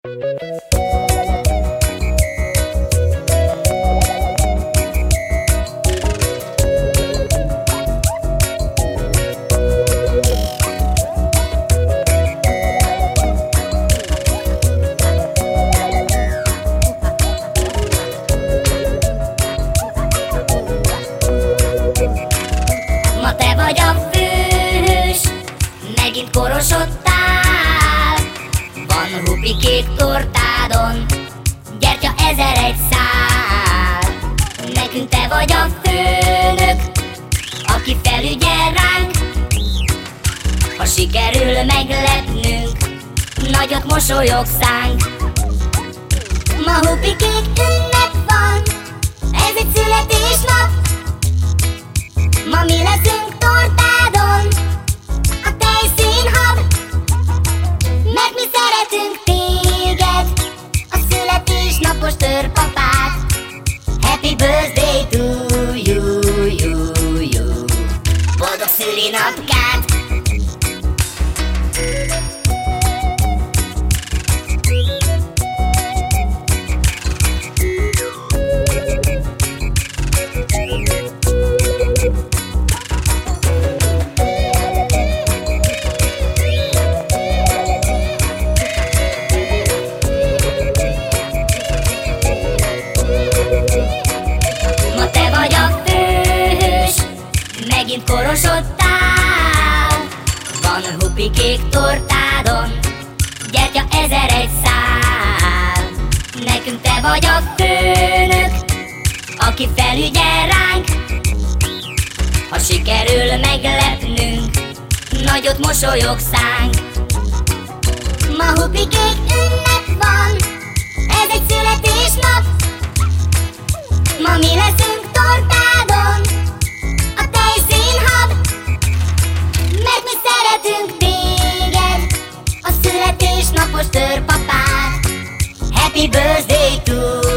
Ma te vagy a főhős, megint korosodtál. Van hupi kék tortádon, gyertya 1001 szál. Nekünk te vagy a főnök, aki felügyel ránk. Ha sikerül meglepnünk, nagyot mosolyog szánk. Ma hupi kék ünnep van, ez egy születésnap. Ma mi leszünk tortádon, a tejszínhab. Mert mi szeretünk téged, a születésnapos törpapát. Happy birthday to you, you, you. Boldog szülinapkát! Ma te vagy a főhős, megint korosodtál. Van hupi kék tortádon, gyertya 1001 szál. Nekünk te vagy a főnök, aki felügyel ránk. Ha sikerül meglepnünk, nagyot mosolyog szánk. Ma hupi kék ünnep van, ez egy születésnap. Ma mi leszünk tortádon, a tejszínhab. Mert mi szeretünk téged, a születésnapos törpapát. Happy birthday to